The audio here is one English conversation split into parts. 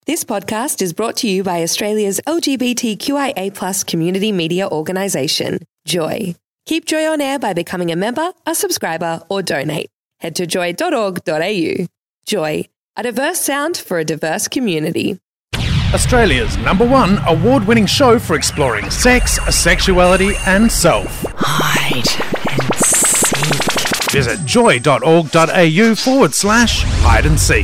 This podcast is brought to you by Australia's LGBTQIA+ community media organisation, Joy. Keep Joy on air by becoming a member, a subscriber, or donate. Head to joy.org.au. Joy, a diverse sound for a diverse community. Australia's #1 award-winning show for exploring sex, sexuality and self. Hide and seek. Visit joy.org.au/hide and seek.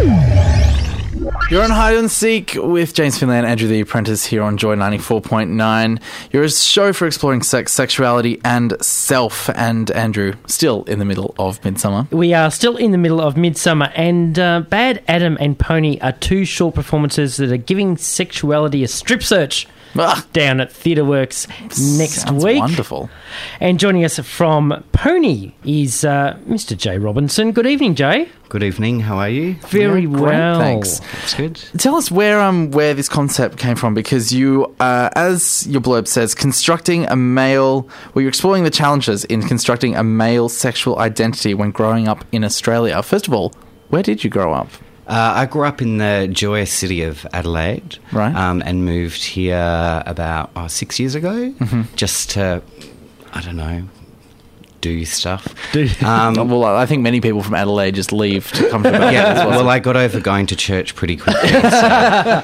You're on Hide and Seek with James Finlay and Andrew the Apprentice here on Joy 94.9. You're a show for exploring sex, sexuality and self. And Andrew, still in the middle of Midsummer. We are still in the middle of Midsummer, and Bad Adam and Pony are two short performances that are giving sexuality a strip search down at Theatre Works next Sounds week. Wonderful. And joining us from Pony is Mr. Jay Robinson. Good evening, Jay. Good evening. How are you? Very Yeah, great, well. thanks. That's good. Tell us where this concept came from, because you, as your blurb says, you're exploring the challenges in constructing a male sexual identity when growing up in Australia. First of all, where did you grow up? I grew up in the joyous city of Adelaide, Right. And moved here about 6 years ago, just to, I don't know, do stuff. Well, I think many people from Adelaide just leave to come to Melbourne. Yeah, well, I got over going to church pretty quickly. So,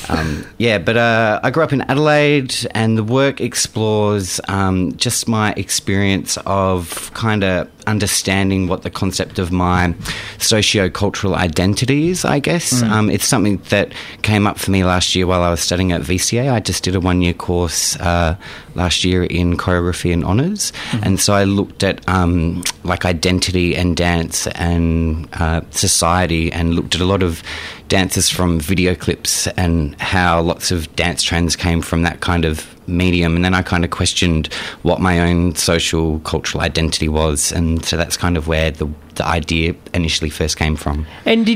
but I grew up in Adelaide, and the work explores just my experience of kind of understanding what the concept of my socio-cultural identity is, I guess. It's something that came up for me last year while I was studying at VCA. I just did a one-year course last year in choreography and honours, and so I looked at like identity and dance and society, and looked at a lot of dances from video clips and how lots of dance trends came from that kind of medium. And then I kind of questioned what my own social cultural identity was, and so that's kind of where the idea initially first came from. And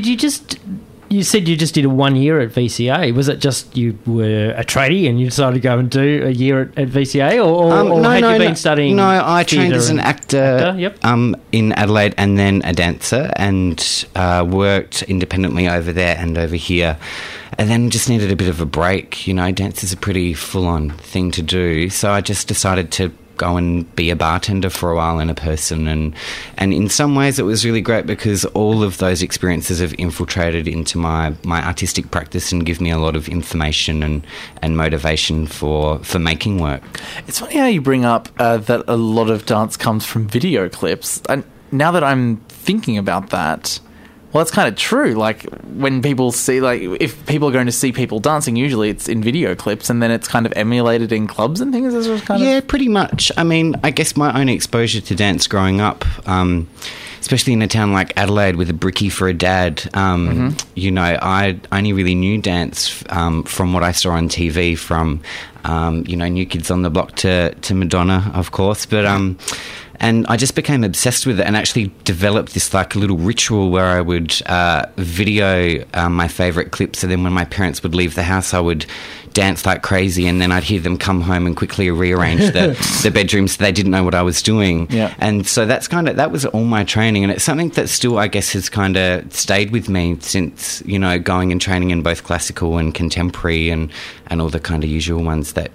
you said you just did a 1 year at VCA. Was it just you were a tradie and you decided to go and do a year at VCA, or had you been studying? No, I trained as an actor yep. in Adelaide, and then a dancer, and worked independently over there and over here. And then just needed a bit of a break. You know, dance is a pretty full-on thing to do. So I just decided to go and be a bartender for a while and a person. And in some ways it was really great because all of those experiences have infiltrated into my artistic practice and give me a lot of information and motivation for making work. It's funny how you bring up that a lot of dance comes from video clips. And now that I'm thinking about that, well, that's kind of true. Like, when people see, like, if people are going to see people dancing, usually it's in video clips, and then it's kind of emulated in clubs and things. Yeah, pretty much. I mean, I guess my own exposure to dance growing up, especially in a town like Adelaide with a brickie for a dad, you know, I only really knew dance from what I saw on TV, from, you know, New Kids on the Block to Madonna, of course, but... And I just became obsessed with it, and actually developed this like a little ritual where I would video my favourite clips, and then when my parents would leave the house, I would dance like crazy, and then I'd hear them come home and quickly rearrange the bedroom so they didn't know what I was doing. Yeah. And so that was all my training, and it's something that still, I guess, has kind of stayed with me since, you know, going and training in both classical and contemporary and all the kind of usual ones that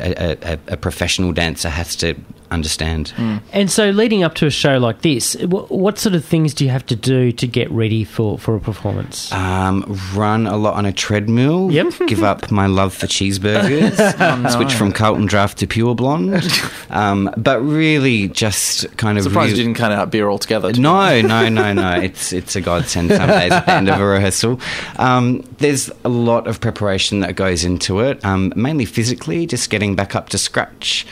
a professional dancer has to understand. And so leading up to a show like this, what sort of things do you have to do to get ready for a performance? Run a lot on a treadmill. Yep. Give up my love for cheeseburgers. Switch from Carlton Draft to Pure Blonde. But really just kind of... Surprised you didn't cut out beer altogether. No. It's a godsend some days at the end of a rehearsal. There's a lot of preparation that goes into it, mainly physically, just getting back up to scratch.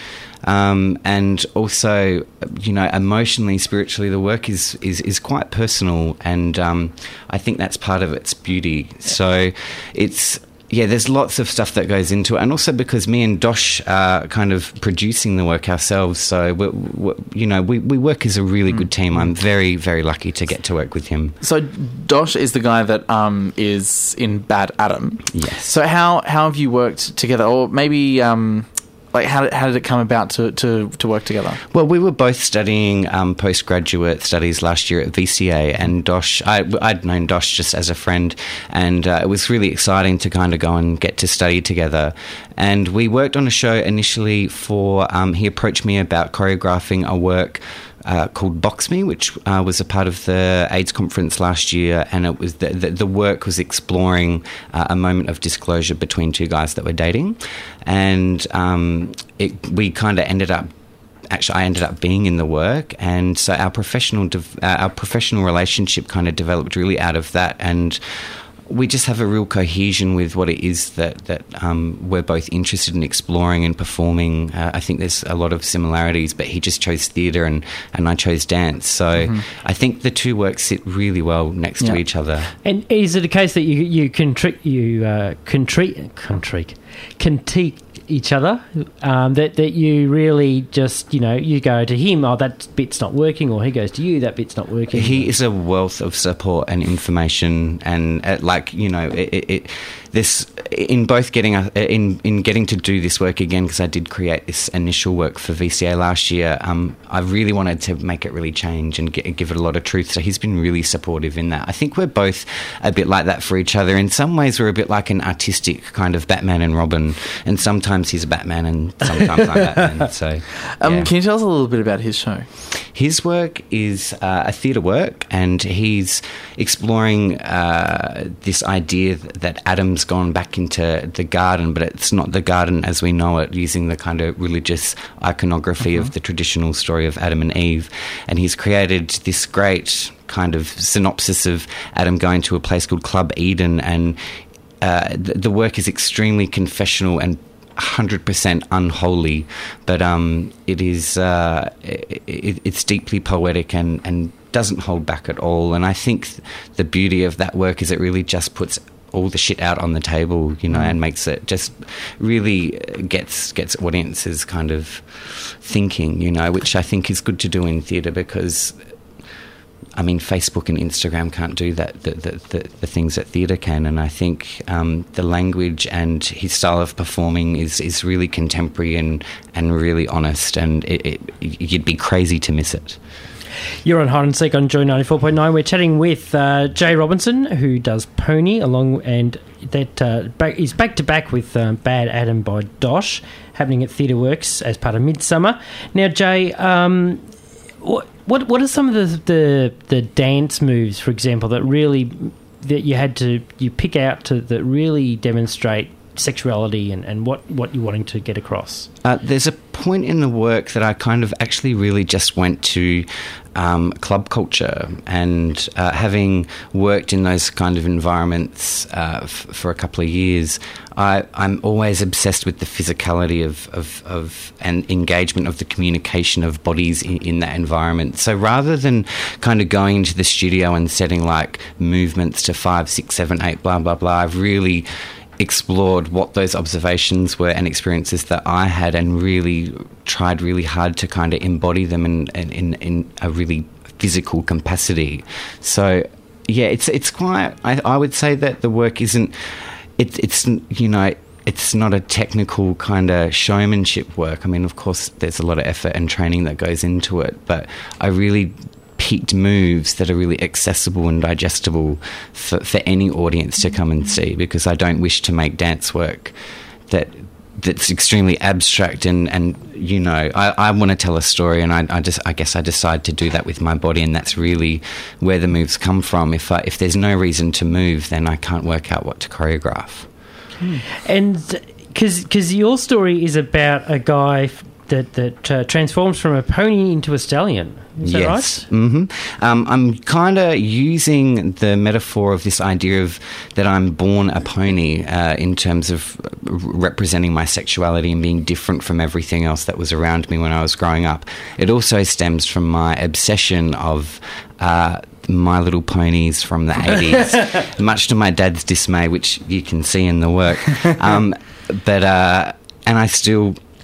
And also, you know, emotionally, spiritually, the work is quite personal, and I think that's part of its beauty. So it's... Yeah, there's lots of stuff that goes into it, and also because me and Dosh are kind of producing the work ourselves, so we work as a really good team. I'm very, very lucky to get to work with him. So Dosh is the guy that is in Bad Adam. Yes. So how have you worked together, or maybe like how did it come about to work together? Well, we were both studying postgraduate studies last year at VCA, and Dosh, I'd known Dosh just as a friend, and it was really exciting to kind of go and get to study together. And we worked on a show initially for, he approached me about choreographing a work called Box Me, which was a part of the AIDS conference last year, and it was the work was exploring a moment of disclosure between two guys that were dating, and we kind of ended up. Actually, I ended up being in the work, and so our professional relationship kind of developed really out of that, and we just have a real cohesion with what it is that we're both interested in exploring and performing. I think there's a lot of similarities, but he just chose theatre and I chose dance. So I think the two works sit really well next to each other. And is it a case that you critique each other, that you really just, you go to him, oh, that bit's not working, or he goes to you, that bit's not working? He is a wealth of support and information, and this in both getting in getting to do this work again, because I did create this initial work for VCA last year. I really wanted to make it really change and give it a lot of truth. So he's been really supportive in that. I think we're both a bit like that for each other. In some ways, we're a bit like an artistic kind of Batman and Robin, and sometimes he's a Batman and sometimes I'm Batman. So, can you tell us a little bit about his show? His work is a theatre work, and he's exploring this idea that Adam's gone back into the garden, but it's not the garden as we know it, using the kind of religious iconography of the traditional story of Adam and Eve. And he's created this great kind of synopsis of Adam going to a place called Club Eden, and the work is extremely confessional and 100% unholy, but it is it's deeply poetic and doesn't hold back at all. And I think the beauty of that work is it really just puts all the shit out on the table, and makes it just really gets audiences kind of thinking, which I think is good to do in theatre, because I mean, Facebook and Instagram can't do that, the things that theatre can. And I think the language and his style of performing is really contemporary and really honest, and you'd be crazy to miss it. You're on Hide and Seek on Joy 94.9. We're chatting with Jay Robinson, who does Pony, and that is back to back with Bad Adam by Dosh, happening at Theatre Works as part of Midsummer. Now, Jay, what are some of the dance moves, for example, that you pick out that really demonstrate sexuality and what you're wanting to get across? There's a point in the work that I kind of actually really just went to club culture, and having worked in those kind of environments for a couple of years, I'm always obsessed with the physicality of and engagement of the communication of bodies in that environment. So rather than kind of going into the studio and setting like movements to 5, 6, 7, 8, blah, blah, blah, I've really explored what those observations were and experiences that I had, and really tried really hard to kind of embody them in a really physical capacity. So yeah, it's quite, I would say that the work isn't, it's not a technical kind of showmanship work. I mean, of course there's a lot of effort and training that goes into it, but I really picked moves that are really accessible and digestible for any audience to come and see, because I don't wish to make dance work that's extremely abstract and I want to tell a story, and I guess I decide to do that with my body, and that's really where the moves come from. If there's no reason to move, then I can't work out what to choreograph. And because your story is about a guy that transforms from a pony into a stallion. Is that right? Mm-hmm. I'm kind of using the metaphor of this idea of that I'm born a pony in terms of representing my sexuality and being different from everything else that was around me when I was growing up. It also stems from my obsession of My Little Ponies from the 80s, much to my dad's dismay, which you can see in the work. And I still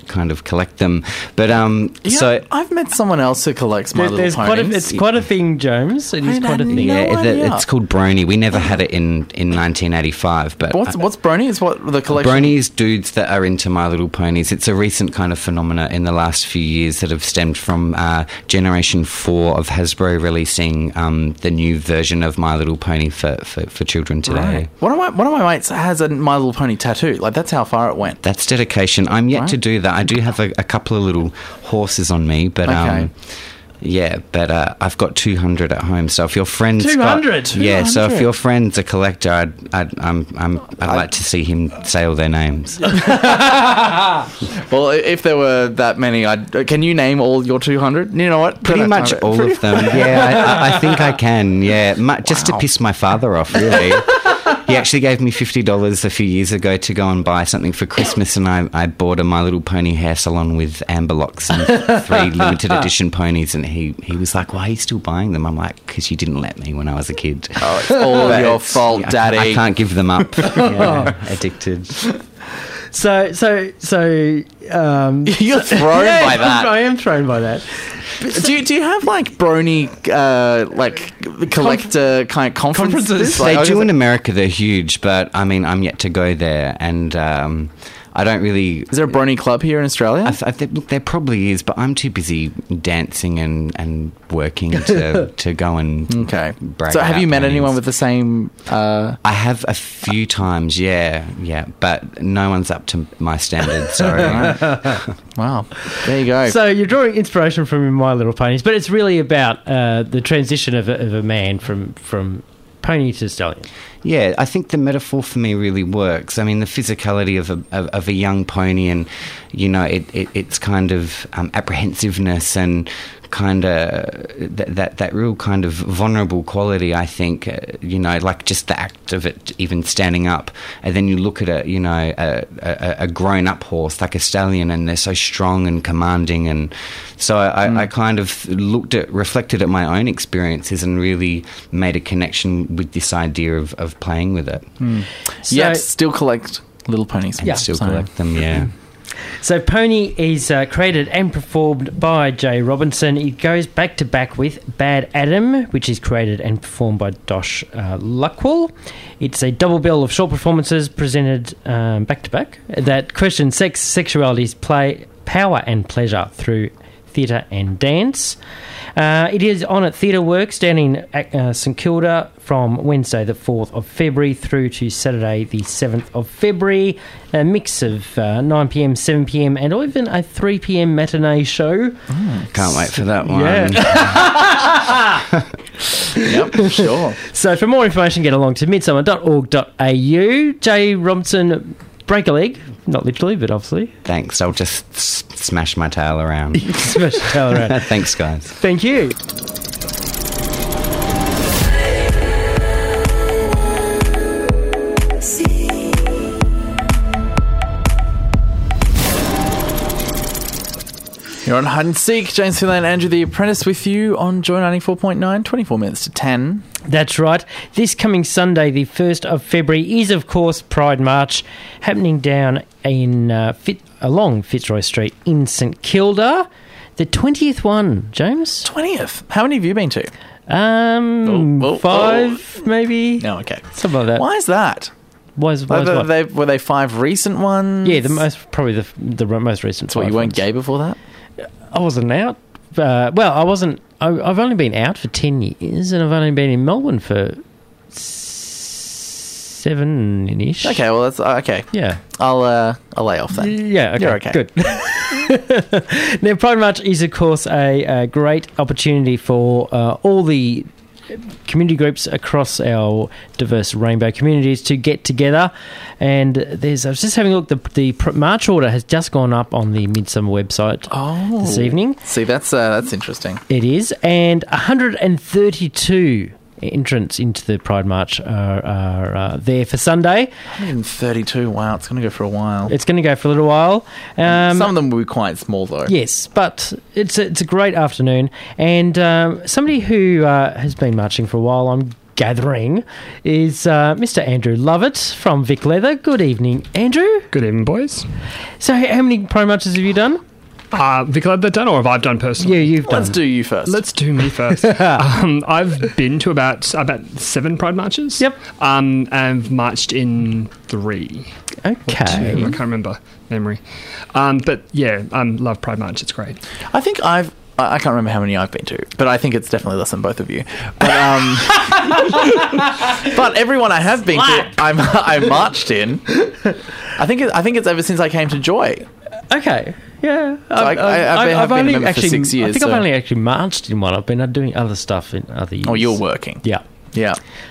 kind of collect them. But Yeah, I've met someone else who collects My Little Ponies. It's quite a thing, James. It is quite a thing. It's called Brony. We never had it in 1985. But what's Brony? Is what the collection? Brony is dudes that are into My Little Ponies. It's a recent kind of phenomena in the last few years that have stemmed from Generation 4 of Hasbro releasing the new version of My Little Pony for children today. Right. One of my mates has a My Little Pony tattoo. Like, that's how far it went. That's dedication. I'm yet to do that. I do have a couple of little horses on me, but Okay. I've got 200 at home. So if your friend's 200? yeah. So if your friend's a collector, I'd like to see him say all their names. Well, if there were that many, can you name all your 200? You know what? Pretty much all of them. Yeah, I think I can. Yeah, just to piss my father off, really. He actually gave me $50 a few years ago to go and buy something for Christmas, and I bought a My Little Pony hair salon with amber locks and 3 limited edition ponies, and he was like, "Why are you still buying them?" I'm like, "Because you didn't let me when I was a kid." Oh, it's all your fault, Daddy. I can't give them up. Yeah, addicted. So, You're thrown by that. I am thrown by that. Do you have like Brony collector kind of conferences? They do in America. They're huge, but I mean, I'm yet to go there, and I don't really. Is there a Brony club here in Australia? Look, there probably is, but I'm too busy dancing and working to go and brag. So, have you met ponies. anyone with the same? I have a few times, yeah, but no one's up to my standards. Sorry. Wow, there you go. So you're drawing inspiration from My Little Ponies, but it's really about the transition of a man from pony to stallion. Yeah, I think the metaphor for me really works. I mean, the physicality of a young pony, and it's kind of apprehensiveness and kind of that real kind of vulnerable quality. I think like just the act of it even standing up, and then you look at a grown up horse like a stallion, and they're so strong and commanding, and so I kind of reflected at my own experiences and really made a connection with this idea of playing with it. Yet still collect little ponies. And still collect them, yeah. So Pony is created and performed by Jay Robinson. It goes back to back with Bad Adam, which is created and performed by Dosh Luckwell. It's a double bill of short performances presented back to back that question sex, sexuality's play, power and pleasure through theatre and dance. It is on at Theatre Works down in St Kilda from Wednesday the 4th of February through to Saturday the 7th of February. A mix of 9pm, 7pm and even a 3pm matinee show. Can't wait for that one. Yeah. Yep, sure. So for more information, get along to midsummer.org.au. Jay Robinson, break a leg. Not literally, but obviously. Thanks. I'll just smash my tail around. Smash your tail around. Thanks, guys. Thank you. You're on Hide and Seek. James Finlay and Andrew the Apprentice with you on Joy 94.9, 24 minutes to 10. That's right. This coming Sunday, the 1st of February, is, of course, Pride March, happening down in along Fitzroy Street in St Kilda. The 20th one, James? 20th? How many have you been to? 5, maybe? No, okay. Something like that. Why is that? Were they 5 recent ones? Yeah, probably the most recent. So you weren't gay before that? I wasn't out. I wasn't. I've only been out for 10 years, and I've only been in Melbourne for 7-ish. Okay, well that's okay. Yeah, I'll lay off then. Yeah, okay, you're okay. Good. Now, Pride March is, of course, a great opportunity for all the community groups across our diverse rainbow communities to get together. And I was just having a look, the March order has just gone up on the Midsummer website this evening. See, that's interesting. It is, and 132 entrants into the Pride March are there for Sunday. 132, wow, it's going to go for a while. It's going to go for a little while. Some of them will be quite small, though. Yes, but it's a great afternoon. And somebody who has been marching for a while, I'm gathering is Mr. Andrew Lovett from Vic Leather. Good evening, Andrew. Good evening, boys. So how many Pride Marches have you done? Vic Leather done, or have I done personally? Yeah, you've done. Let's do you first. Let's do me first. I've been to about 7 Pride Marches. Yep. I've marched in 3. Okay. Or 2, I can't remember. Memory. But yeah, love Pride March. It's great. I think I can't remember how many I've been to, but I think it's definitely less than both of you. But, but everyone I have been to, I marched in. I think it's ever since I came to Joy. Okay. Yeah. I've been a member for 6 years. I think I've only actually marched in one. I've been doing other stuff in other years. Oh, you're working. Yeah. Yeah.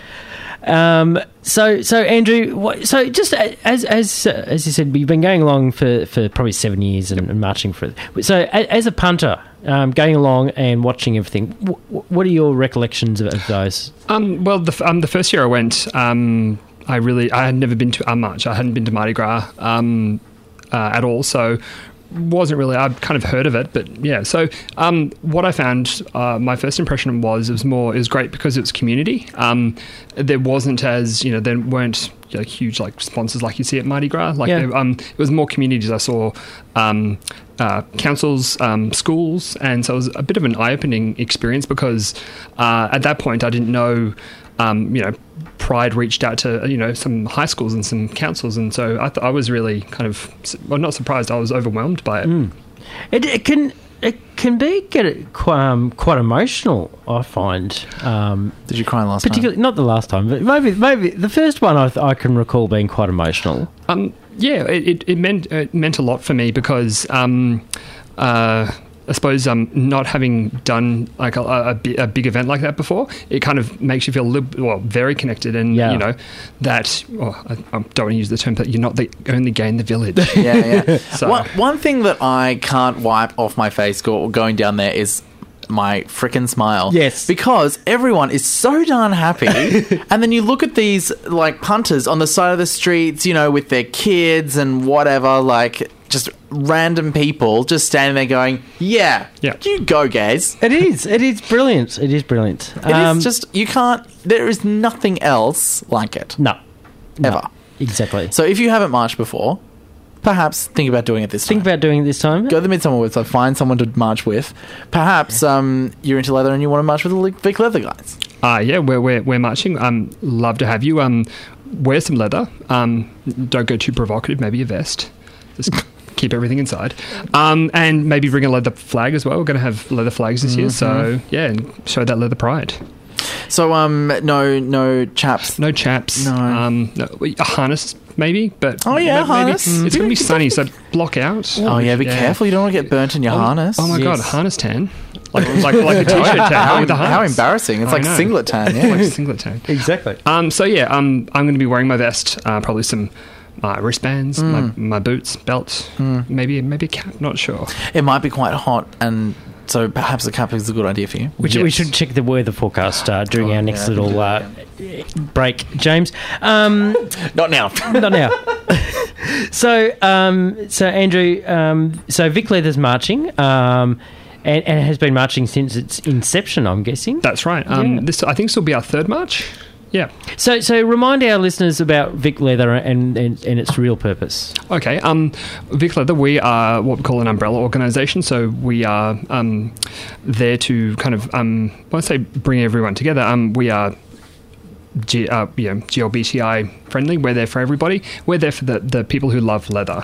So Andrew, so just as you said, you've been going along for probably 7 years and marching for it. So as a punter, going along and watching everything, what are your recollections of those? Well, the first year I went, I had never been to a march. I hadn't been to Mardi Gras at all, so wasn't really. I'd kind of heard of it, but yeah. So what I found, my first impression was it was great because it was community. There wasn't there weren't huge sponsors like you see at Mardi Gras. It was more communities. I saw councils, schools, and so it was a bit of an eye-opening experience because at that point I didn't know. Pride reached out to some high schools and some councils, and so I was really kind of not surprised. I was overwhelmed by it. It can get quite emotional, I find. Did you cry last time? Particularly not the last time, but maybe the first one I can recall being quite emotional. Yeah, it meant a lot for me because I suppose not having done like a big event like that before, it kind of makes you feel very connected, and that I don't want to use the term, but you're not the only gay in the village. Yeah. So. One thing that I can't wipe off my face going down there is my frickin' smile. Yes. Because everyone is so darn happy. And then you look at these punters on the side of the streets, with their kids and whatever, just random people just standing there going, yeah. You go, guys. It is brilliant. It is brilliant. It is just, there is nothing else like it. No. Ever. Exactly. So if you haven't marched before, perhaps think about doing it this time. Think about doing it this time. Go to the Midsummer website, find someone to march with. Perhaps you're into leather and you want to march with the Vic Leather guys. Yeah, we're marching. Love to have you. Wear some leather. Don't go too provocative. Maybe a vest. Just keep everything inside. And maybe bring a leather flag as well. We're going to have leather flags this year. So, yeah, and show that leather pride. So, no chaps? No chaps. No. A harness, maybe. But harness. Maybe, it's going to be sunny, so block out. Oh, yeah, be careful. You don't want to get burnt in your harness. Oh, my God, harness tan. Like a t-shirt tan with a harness. How embarrassing. It's like singlet tan, yeah. Like singlet tan. Exactly. So, yeah, I'm going to be wearing my vest, probably some wristbands, my boots, belt, maybe a cap, not sure. It might be quite hot, and so perhaps a cap is a good idea for you. We should check the weather forecast during our next little break, James. Not now. Not now. So Andrew, so Vic Leather's marching, and it has been marching since its inception, I'm guessing. That's right. This I think this will be our 3rd march. Yeah. So remind our listeners about Vic Leather and its real purpose. Okay. Vic Leather, we are what we call an umbrella organisation. So we are there to kind of, when I say bring everyone together, we are GLBTI friendly. We're there for everybody. We're there for the people who love leather.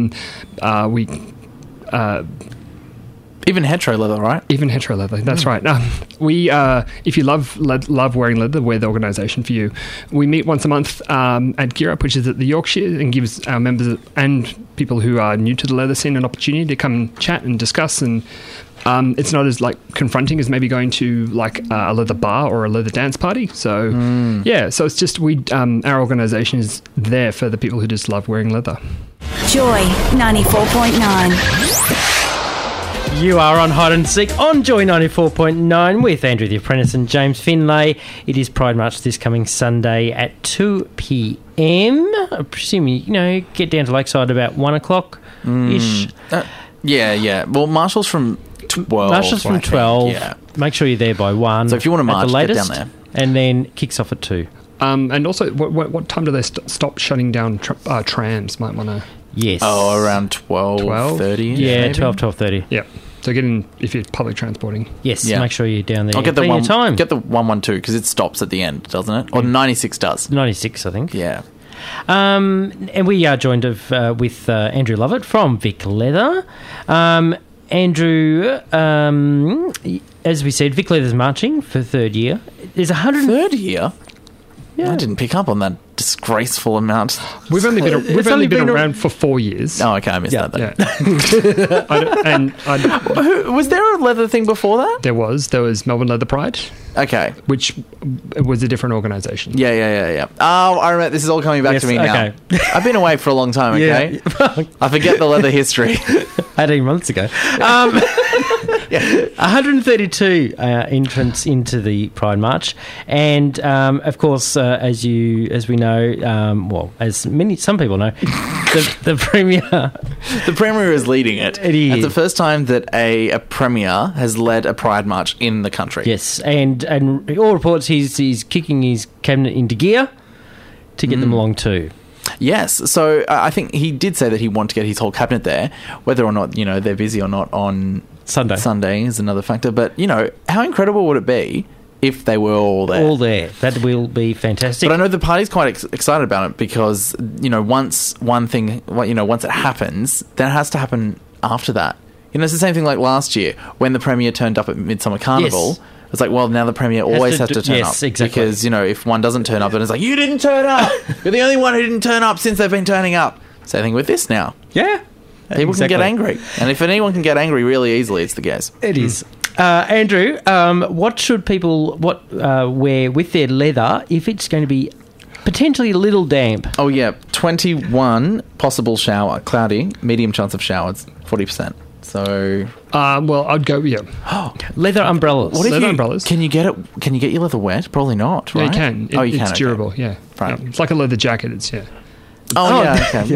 Even hetero leather, right? Even hetero leather, that's right. We, if you love wearing leather, we're the organisation for you. We meet once a month at Gear Up, which is at the Yorkshire, and gives our members and people who are new to the leather scene an opportunity to come and chat and discuss. And it's not as confronting as maybe going to a leather bar or a leather dance party. So so it's just our organisation is there for the people who just love wearing leather. Joy 94.9. You are on Hide and Seek on Joy 94.9 with Andrew the Apprentice and James Finlay. It is Pride March this coming Sunday at 2 p.m. I presume you get down to Lakeside about 1 o'clock-ish. Yeah. Well, Marshall's from 12. Marshall's from 12. Yeah. Make sure you're there by 1. So if you want to march, get down there. And then kicks off at 2. And also, what time do they stop shutting down trams? Might want to... Yes. Oh, around 12:30. Yeah, maybe? 12:30. Yeah. So get in if you're public transporting. Yes, Yeah. make sure you're down there. I'll get the Plenty of time. Get the 112 because it stops at the end, doesn't it? Or 96 does. 96, I think. Yeah. And we are joined with Andrew Lovett from Vic Leather. Andrew, as we said, Vic Leather's marching for third year. There's 100. Third year? Yeah. I didn't pick up on that disgraceful amount. We've only been around for 4 years. Oh, okay, I missed that then. Yeah. Was there a leather thing before that? There was Melbourne Leather Pride, Okay. which was a different organisation. Yeah. Oh, I remember. This is all coming back Yes, to me now. okay. I've been away for a long time, okay? Yeah. I forget the leather history. 18 months ago. 132 entrants into the Pride March, and of course, as we know, some people know, the Premier. The Premier is leading it. It is. It's the first time that a Premier has led a Pride March in the country. Yes, and all reports he's kicking his cabinet into gear to get them along too. Yes, so I think he did say that he wanted to get his whole cabinet there. Whether or not they're busy or not on Sunday is another factor. But how incredible would it be if they were all there? All there. That will be fantastic. But I know the party's quite excited about it because once it happens, then it has to happen after that. It's the same thing like last year when the Premier turned up at Midsummer Carnival. Yes. It's like, well, now the Premier always has to turn up. Yes, exactly. Because, if one doesn't turn up, then it's like, you didn't turn up! You're the only one who didn't turn up since they've been turning up. Same thing with this now. Yeah. People can get angry. And if anyone can get angry really easily, it's the gays. It is. Andrew, what should people wear with their leather if it's going to be potentially a little damp? Oh, yeah. 21 possible shower. Cloudy. Medium chance of showers. 40%. So... well, I'd go, Leather umbrellas. What if leather you, umbrellas. Can you get your leather wet? Probably not, right? Yeah, you can. You can. It's okay. durable, yeah. Right. Yeah. It's like a leather jacket, Oh, yeah, okay.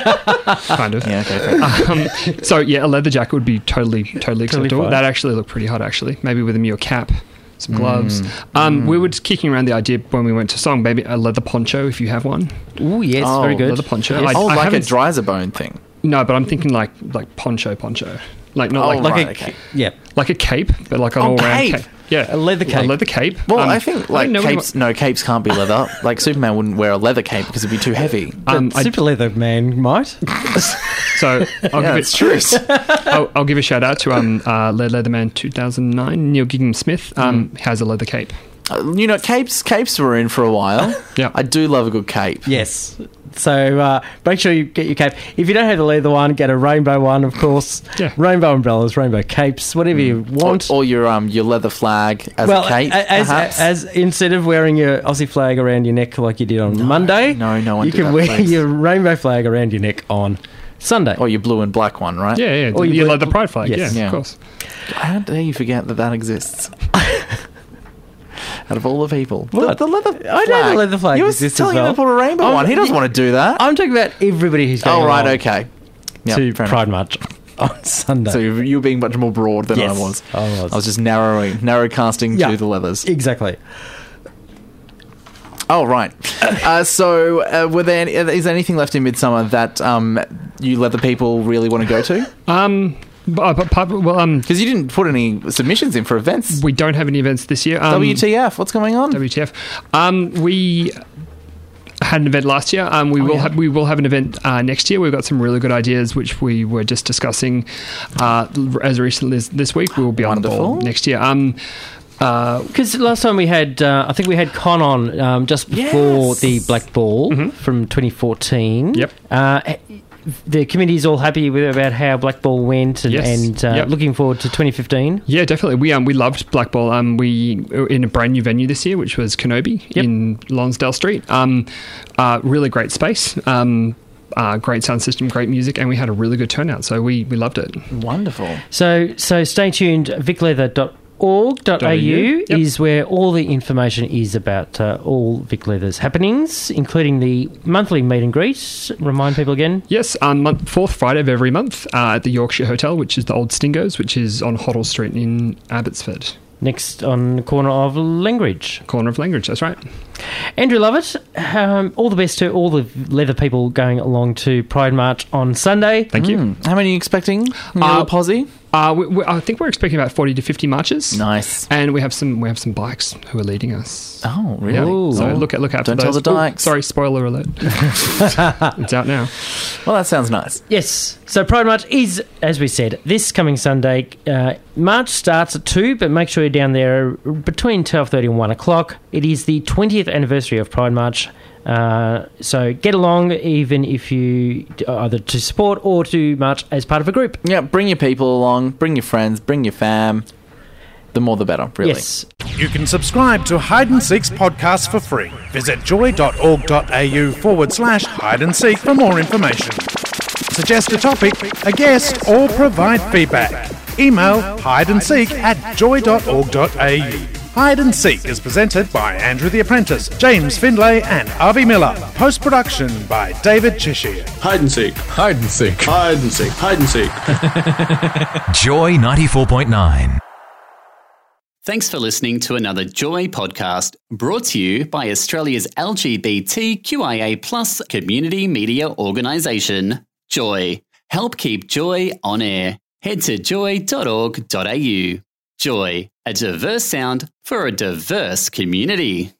kind of. Yeah, okay. Fair. So, a leather jacket would be totally acceptable. fine. That actually looked pretty hot, actually. Maybe with a Muir cap, some gloves. We were just kicking around the idea when we went to Song, maybe a leather poncho if you have one. Oh, yes, Oh, very good. Leather poncho. Yes. I Like a haven't- dry as a bone thing. No, but I'm thinking like poncho. Like not Oh, like right, a, okay. Yeah. like a cape, but like an all-round cape. cape. Yeah, A leather cape. A leather cape. Well, I think don't know capes. No, capes can't be leather. Like Superman wouldn't wear a leather cape because it'd be too heavy. I- Super Leather Man might. So I'll Yeah, give it's true. I'll give a shout out to Leatherman 2009. Neil Giggum Smith has a leather cape. Capes were in for a while. Yeah. I do love a good cape. Yes. So make sure you get your cape. If you don't have the leather one, get a rainbow one, of course. Yeah. Rainbow umbrellas, rainbow capes, whatever you want. Or your leather flag as a cape, perhaps. as instead of wearing your Aussie flag around your neck like you did on Monday, no one you do can that, wear please. your rainbow flag around your neck on Sunday. Or your blue and black one, right? Yeah. Or you Your put- leather pride flag. Yes. Yeah, Yeah. of course. How dare you forget that exists? Out of all the people. What? The leather flag. I know the leather flag You were exists telling as well. him to put a rainbow one. He doesn't want to do that. I'm talking about everybody who's going Oh, right, along okay. Yep, to fair enough. Pride March on Sunday. So you were being much more broad than Yes, I was. I was. just narrow casting Yeah. to the leathers. Exactly. Oh, right. So is there anything left in Midsummer that you leather people really want to go to? Because you didn't put any submissions in for events. We don't have any events this year. WTF? What's going on? WTF. We had an event last year. We will have an event next year. We've got some really good ideas, which we were just discussing as recently as this week. We will be on the ball Wonderful. next year. Because last time we had, I think we had Con on just before Yes. the Black Ball from 2014. Yep. The committee's all happy about how Black Ball went and, Yes. Yep. looking forward to 2015. Yeah, definitely. We loved Black Ball. We were in a brand new venue this year, which was Kenobi in Lonsdale Street. Really great space. Great sound system, great music, and we had a really good turnout. So we loved it. Wonderful. So stay tuned. vicleather.org.au Yep. is where all the information is about all Vic Leather's happenings, including the monthly meet and greet. Remind people again. Yes, fourth Friday of every month at the Yorkshire Hotel, which is the Old Stingos, which is on Hoddle Street in Abbotsford. next on the corner of Langridge. Corner of Language, that's right. Andrew Lovett, all the best to all the leather people going along to Pride March on Sunday. Thank you. How many are you expecting? Posse? I think we're expecting about 40 to 50 marches. Nice. And we have some bikes who are leading us. Oh, really? Yeah. Ooh. So look out for Don't those. tell the dykes. Sorry, spoiler alert. It's out now. Well, that sounds nice. Yes. So Pride March is, as we said, this coming Sunday. March starts at 2, but make sure you're down there between 12:30 and 1 o'clock. It is the 20th anniversary of Pride March. So get along, even if you either to support or to march as part of a group. Yeah, bring your people along, bring your friends, bring your fam. The more the better, really. Yes. You can subscribe to Hide and Seek's podcast for free. Visit joy.org.au/hide and seek for more information. Suggest a topic, a guest, or provide feedback. Email hideandseek@joy.org.au. Hide and Seek is presented by Andrew the Apprentice, James Findlay and Avi Miller. Post-production by David Cheshire. Hide and seek. Hide and seek. Hide and seek. Hide and seek. Joy 94.9. Thanks for listening to another Joy podcast brought to you by Australia's LGBTQIA+ community media organisation, Joy. Help keep Joy on air. Head to joy.org.au. Joy, a diverse sound for a diverse community.